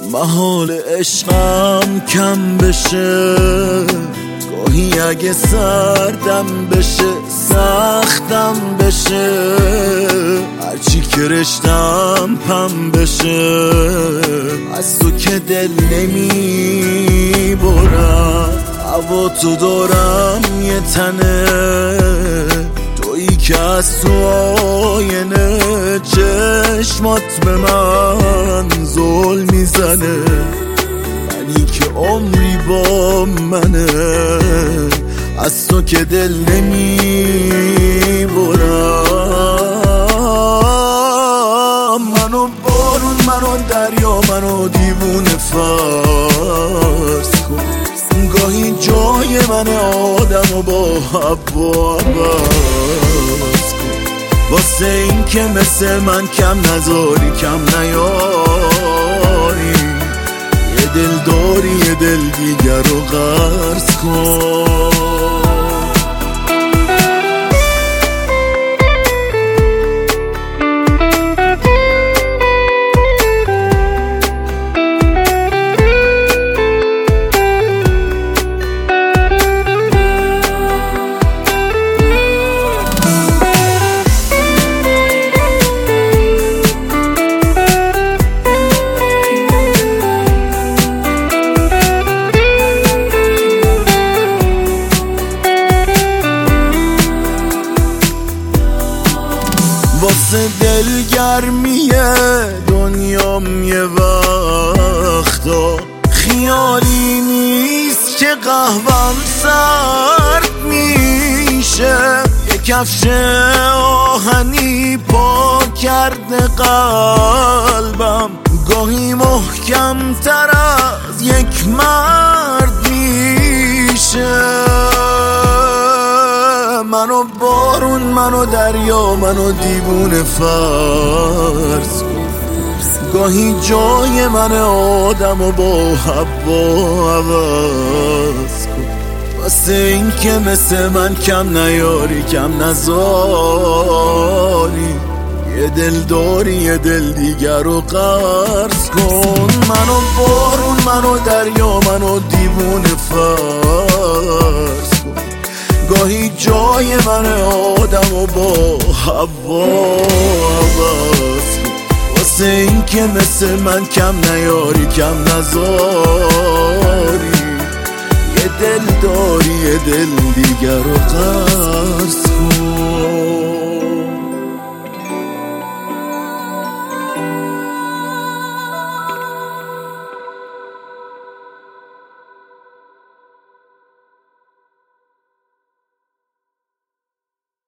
محال عشقم کم بشه، گاهی اگه سردم بشه سختم بشه، هرچی که رشتم پم بشه، از تو که دل نمی برم. هوا تو دارم یه تنه، تویی که از تو آینه چشمات به من ظلم میزنه، منی که عمری با منه، از تو که دل نمی برم. منو بارون، منو دریا، منو دیوونه فرض کن، گاهی جای من آدم و با هوا عوض کن، واسه این که مثل من کم نذاری کم نیاری، یه دل داری یه دل دیگر رو قرض کن. واسه دلگرمی دنیام یه وقتا خیالی نیست که قهوم سرد میشه، یه کفش آهنی پا کرده قلبم، گاهی محکم تر از یک مرد میشه. منو بارون، منو دریا، منو دیوونه فرض کن، گاهی جای من آدم و با هوا عوض کن، واسه این که مثل من کم نیاری کم نذاری، یه دل داری یه دل دیگر رو قرض کن. منو بارون، منو دریا، منو دیوونه فرض کن، گاهی جای من آدم و با هوا عوض کن، واسه این که مثل من کم نیاری کم نذاری، یه دل داری یه دل دیگر رو قرض کن.